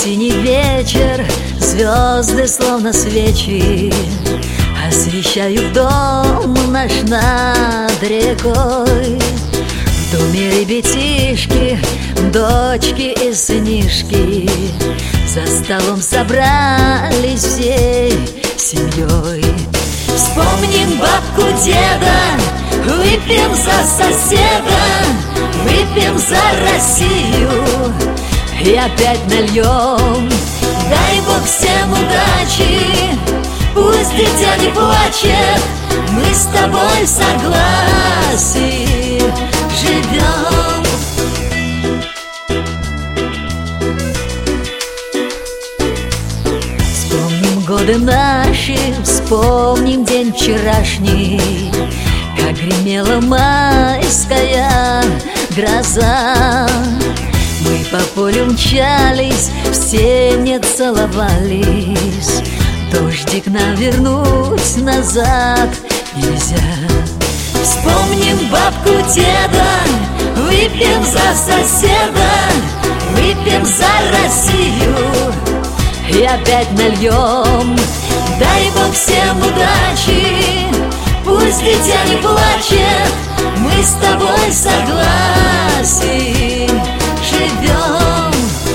Синий вечер, звезды словно свечи освещают дом наш над рекой. В доме ребятишки, дочки и сынишки за столом собрались всей семьей. Вспомним бабку, деда, выпьем за соседа, выпьем за Россию и опять нальем. Дай Бог всем удачи, пусть дитя не плачет, мы с тобой в согласии живем. Вспомним годы наши, вспомним день вчерашний, как гремела майская гроза. Мы по полю мчались, все не целовались. Дождик нам вернуть назад нельзя. Вспомним бабку, деда, выпьем за соседа, выпьем за Россию и опять нальем. Дай Бог всем удачи, пусть дитя не плачет, мы с тобой в согласии живем.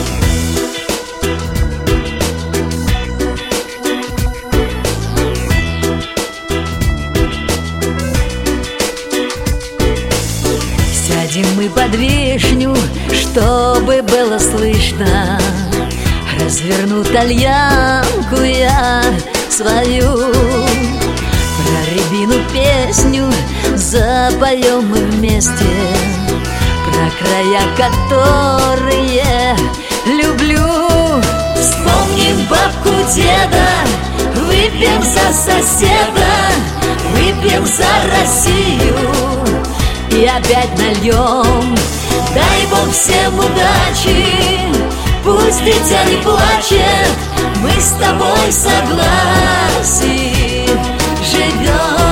Сядем мы под вишню, чтобы было слышно, разверну тальянку я свою. Про рябину песню запоем мы вместе, про края, которые люблю. Вспомним бабку, деда, выпьем за соседа, выпьем за Россию и опять нальем. Дай Бог всем удачи, пусть дитя не плачет, мы с тобой в согласии живем.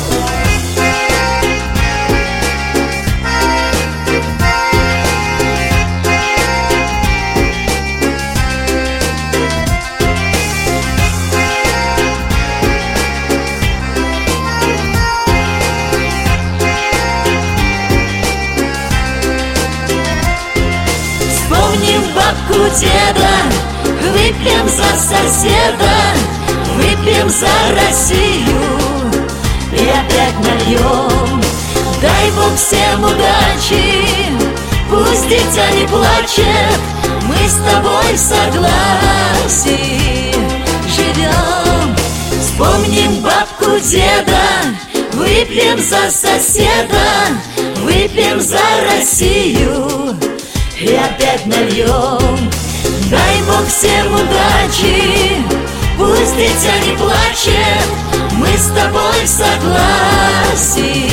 Вспомним бабку, деда, выпьем за соседа, выпьем за Россию и опять нальем. Дай Бог всем удачи, пусть дитя не плачет, мы с тобой в согласии живем. Вспомним бабку, деда, выпьем за соседа, выпьем за Россию и опять нальем. Дай Бог всем удачи, пусть дитя не плачет, мы с тобой в согласии